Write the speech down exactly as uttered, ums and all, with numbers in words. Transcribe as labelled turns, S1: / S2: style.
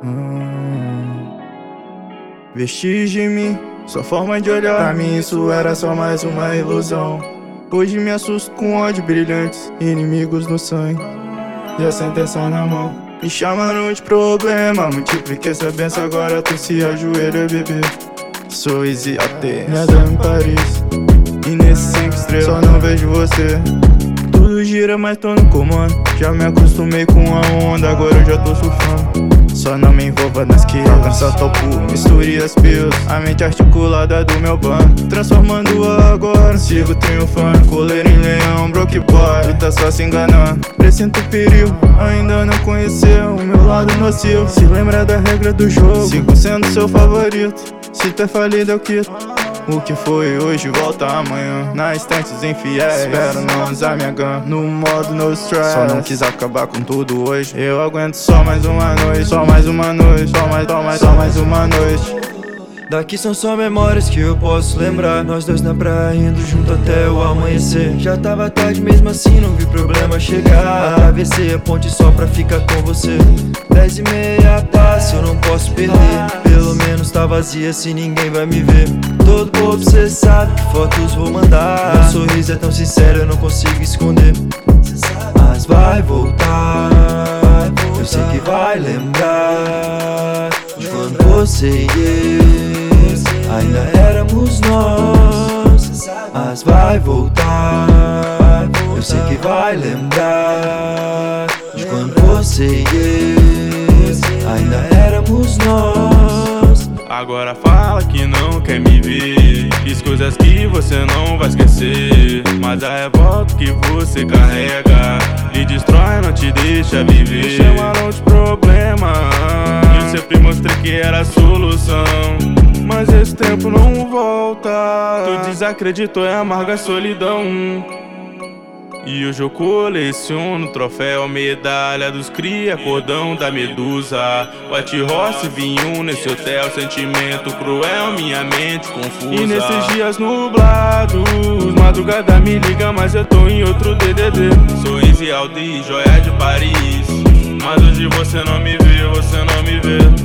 S1: hum. Vestígio em mim, sua forma de olhar. Pra mim isso era só mais uma ilusão. Hoje me assusto com ódio brilhantes, inimigos no sangue e a sentença na mão. Me chamaram de problema, multipliquei essa benção, agora tu se ajoelha, bebê. Sou Easy A T, minha dama em Paris, e nesse cinco estrelas só não vejo você. Tudo gira, mas tô no comando. Já me acostumei com a onda, agora eu já tô surfando. Só não me envolva nas que alcança topo, misture as pilhas, a mente articulada do meu bando. Transformando agora, sigo triunfando. Coleiro em leão, broke boy, tu tá só se enganando. Presinto perigo, ainda não conheceu o meu lado nocivo. Se lembra da regra do jogo, sigo sendo seu favorito. Se tu é falido eu quito. O que foi hoje volta amanhã. Na estante os infiéis, espero não usar minha gun. No modo no stress, só não quis acabar com tudo hoje. Eu aguento só mais uma noite, só mais uma noite, só mais, só mais, só mais uma noite.
S2: Daqui são só memórias que eu posso lembrar. Nós dois na praia indo junto até o amanhecer. Já tava tarde mesmo assim, não vi problema chegar. Atravessei a ponte só pra ficar com você. Dez e meia passa, eu não posso perder. Pelo menos tá vazia se ninguém vai me ver. Todo bobo cê sabe que fotos vou mandar. Meu sorriso é tão sincero, eu não consigo esconder. Mas vai voltar, eu sei que vai lembrar de quando você e eu ainda éramos nós. Mas vai voltar, eu sei que vai lembrar de quando você e eu ainda éramos nós.
S3: Agora fala que não quer me ver, diz coisas que você não vai esquecer. Mas a revolta que você carrega lhe destrói, não te deixa viver. Me chamaram de problema, eu sempre mostrei que era a solução. Mas esse tempo não volta, tu desacreditou, é amarga a solidão. E hoje eu coleciono troféu, medalha dos cria, cordão da medusa, White Horse, vinho nesse hotel, sentimento cruel, minha mente confusa. E nesses dias nublados, madrugada me liga, mas eu tô em outro D D D. Sou Easy A T, joia de Paris, mas hoje você não me vê, você não me vê.